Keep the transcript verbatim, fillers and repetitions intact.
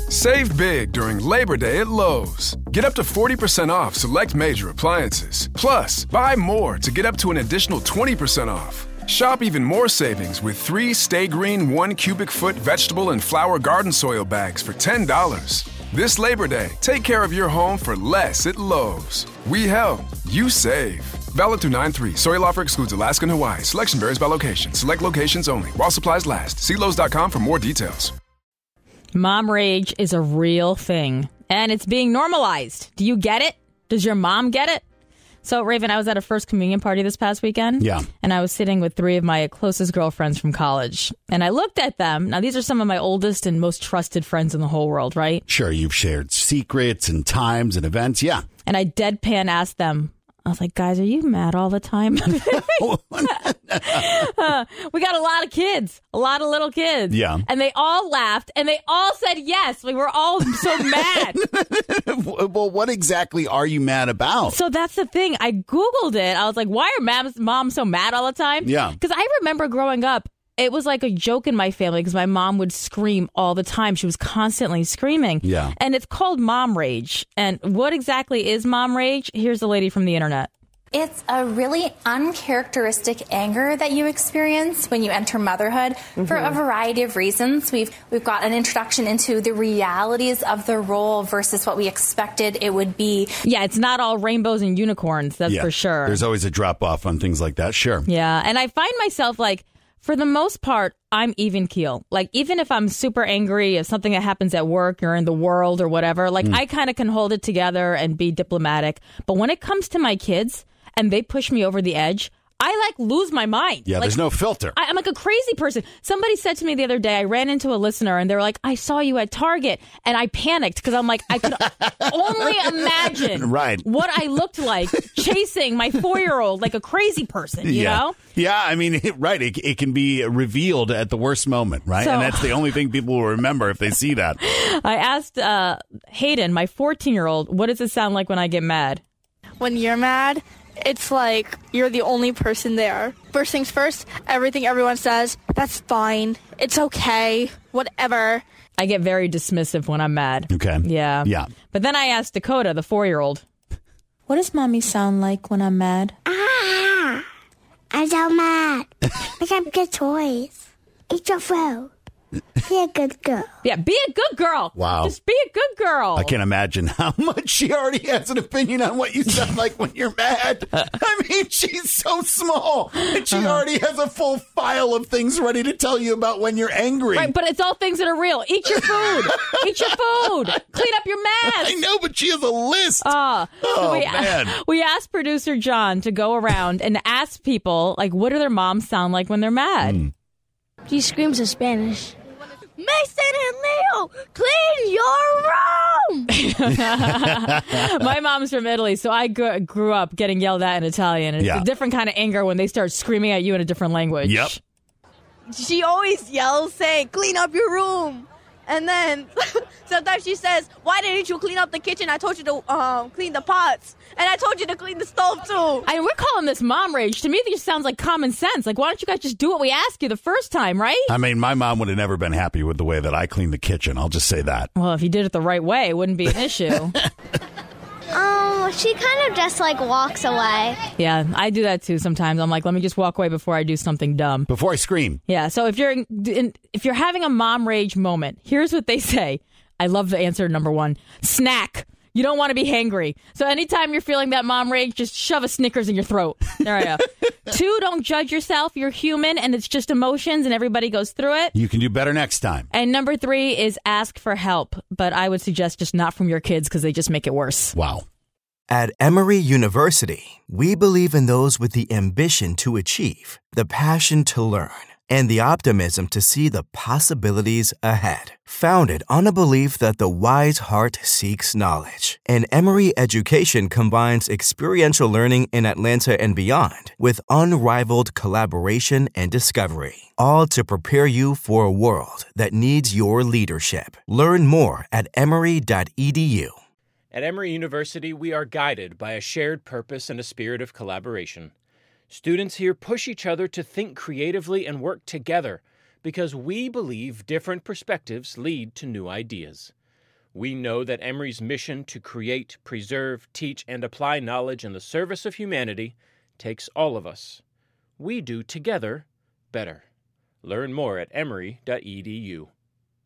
Save big during Labor Day at Lowe's. Get up to forty percent off select major appliances. Plus, buy more to get up to an additional twenty percent off. Shop even more savings with three Stay Green one cubic foot vegetable and flower garden soil bags for ten dollars. This Labor Day, take care of your home for less at Lowe's. We help, you save. Valid through nine three. Soil offer excludes Alaska and Hawaii. Selection varies by location. Select locations only. While supplies last. See Lowe's dot com for more details. Mom rage is a real thing, and it's being normalized. Do you get it? Does your mom get it? So, Raven, I was at a first communion party this past weekend. Yeah. And I was sitting with three of my closest girlfriends from college. And I looked at them. Now, these are some of my oldest and most trusted friends in the whole world, right? Sure, you've shared secrets and times and events, yeah. And I deadpan asked them, I was like, guys, are you mad all the time? uh, we got a lot of kids, a lot of little kids. Yeah. And they all laughed, and they all said yes. We were all so mad. Well, what exactly are you mad about? So that's the thing. I Googled it. I was like, why are moms, moms so mad all the time? Yeah. Because I remember growing up, it was like a joke in my family because my mom would scream all the time. She was constantly screaming. Yeah. And it's called mom rage. And what exactly is mom rage? Here's the lady from the internet. It's a really uncharacteristic anger that you experience when you enter motherhood mm-hmm. for a variety of reasons. We've we've got an introduction into the realities of the role versus what we expected it would be. Yeah, it's not all rainbows and unicorns, that's yeah. for sure. There's always a drop off on things like that, sure. Yeah, and I find myself like, for the most part, I'm even keel. Like, even if I'm super angry if something that happens at work or in the world or whatever, like, mm. I kind of can hold it together and be diplomatic. But when it comes to my kids and they push me over the edge, I, like, lose my mind. Yeah, like, there's no filter. I, I'm like a crazy person. Somebody said to me the other day, I ran into a listener, and they were like, I saw you at Target, and I panicked because I'm like, I could only imagine right. what I looked like chasing my four-year-old like a crazy person, you yeah. know? Yeah, I mean, it, right, it, it can be revealed at the worst moment, right? So, and that's the only thing people will remember if they see that. I asked uh, Hayden, my fourteen-year-old, what does it sound like when I get mad? When you're mad, it's like you're the only person there. First things first, everything everyone says, that's fine. It's okay. Whatever. I get very dismissive when I'm mad. Okay. Yeah. Yeah. But then I asked Dakota, the four-year-old, what does mommy sound like when I'm mad? Ah, I'm so mad. I can't get toys. Eat your food. Be a good girl. Yeah, be a good girl. Wow. Just be a good girl. I can't imagine how much she already has an opinion on what you sound like when you're mad. I mean, she's so small, and she uh-huh. already has a full file of things ready to tell you about when you're angry. Right, but it's all things that are real. Eat your food. Eat your food. Clean up your mess. I know, but she has a list. Uh, oh, so we, man. We asked producer John to go around and ask people, like, what do their moms sound like when they're mad? Mm. She screams in Spanish. Mason and Leo, clean your room! My mom's from Italy, so I grew, grew up getting yelled at in Italian. It's yeah. a different kind of anger when they start screaming at you in a different language. Yep. She always yells saying, clean up your room. And then sometimes she says, why didn't you clean up the kitchen? I told you to um, clean the pots. And I told you to clean the stove, too. I mean, we're calling this mom rage. To me, it just sounds like common sense. Like, why don't you guys just do what we ask you the first time, right? I mean, my mom would have never been happy with the way that I cleaned the kitchen. I'll just say that. Well, if you did it the right way, it wouldn't be an issue. Um, she kind of just, like, walks away. Yeah, I do that, too, sometimes. I'm like, let me just walk away before I do something dumb. Before I scream. Yeah, so if you're in, if you're having a mom rage moment, here's what they say. I love the answer number one. Snack. You don't want to be hangry. So anytime you're feeling that mom rage, just shove a Snickers in your throat. There I go. Two, don't judge yourself. You're human, and it's just emotions, and everybody goes through it. You can do better next time. And number three is ask for help. But I would suggest just not from your kids because they just make it worse. Wow. At Emory University, we believe in those with the ambition to achieve, the passion to learn, and the optimism to see the possibilities ahead. Founded on a belief that the wise heart seeks knowledge, and Emory education combines experiential learning in Atlanta and beyond with unrivaled collaboration and discovery, all to prepare you for a world that needs your leadership. Learn more at emory dot e d u. At Emory University, we are guided by a shared purpose and a spirit of collaboration. Students here push each other to think creatively and work together because we believe different perspectives lead to new ideas. We know that Emory's mission to create, preserve, teach, and apply knowledge in the service of humanity takes all of us. We do together better. Learn more at emory dot e d u.